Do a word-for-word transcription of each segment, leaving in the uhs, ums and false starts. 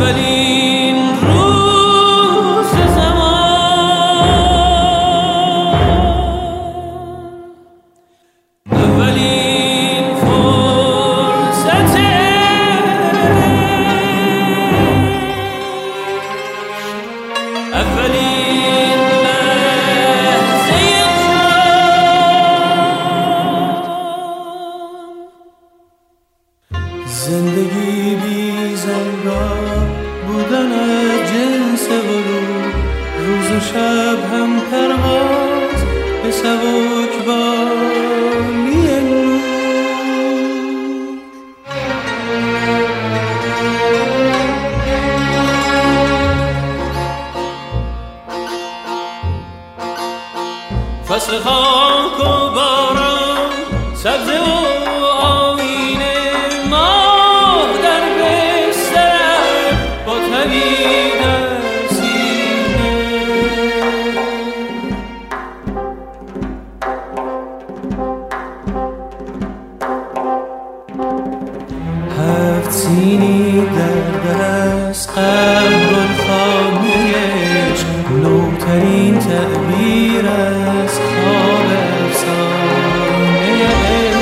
اولین روز زمان، اولین فرصت اولین لحظه جان. زندگی بی زنگار بودن از جنس ورود، روز و شب هم پرواز به سبکباری نور. فصل خاک و باران، سبزه و آینه، ماه در بستر با تبی در سینه. هفت سینی در دست، قبر الخانه عشق، نوترین تعبیر از خواب افسانه عشق.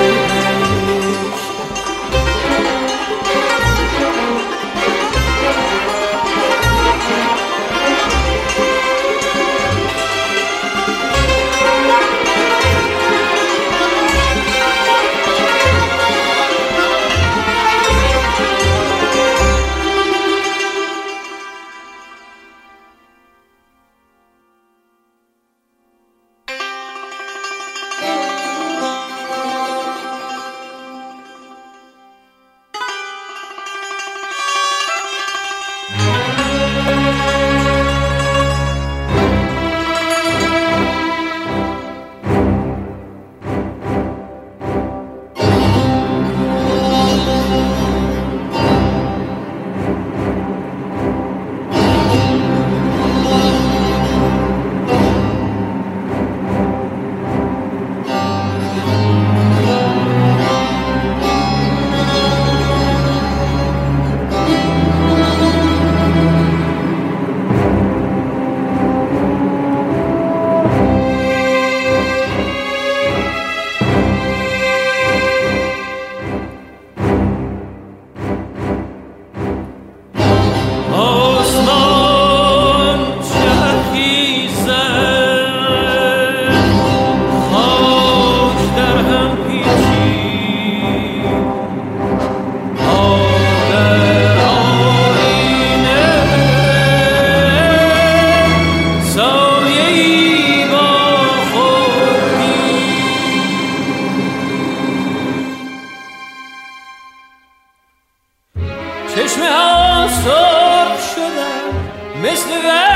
چشمه ها سرخ شدن مثل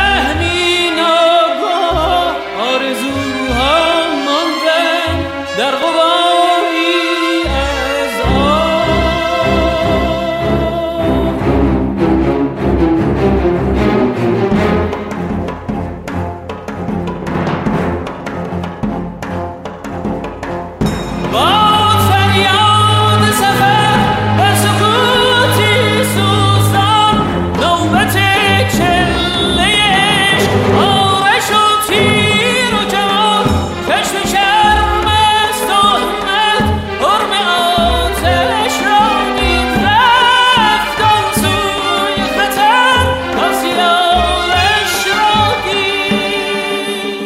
وهمی ناگاه، آرزوها ماندن در غباری از آه. با فریاد سفر بر سکوتی سوزان، نوبت چله عشق، آرش و تیر و جوان، چشم شرم از تهمت، حرم آتش را دید رفت آن سوی خطر، تا سیاهش را دید.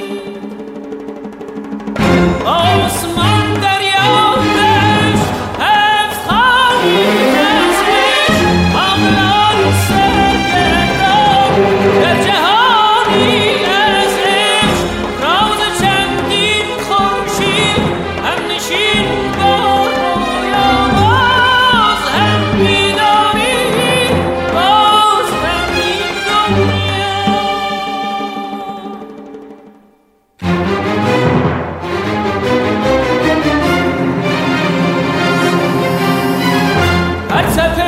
آسمان دریادش هفت خواهی ازش، عقلان سرگردان در جهانی از عشق، راز چندین خورشید هم نشین با رویا، باز هم بیداری، باز هم این دنیا. فلسفه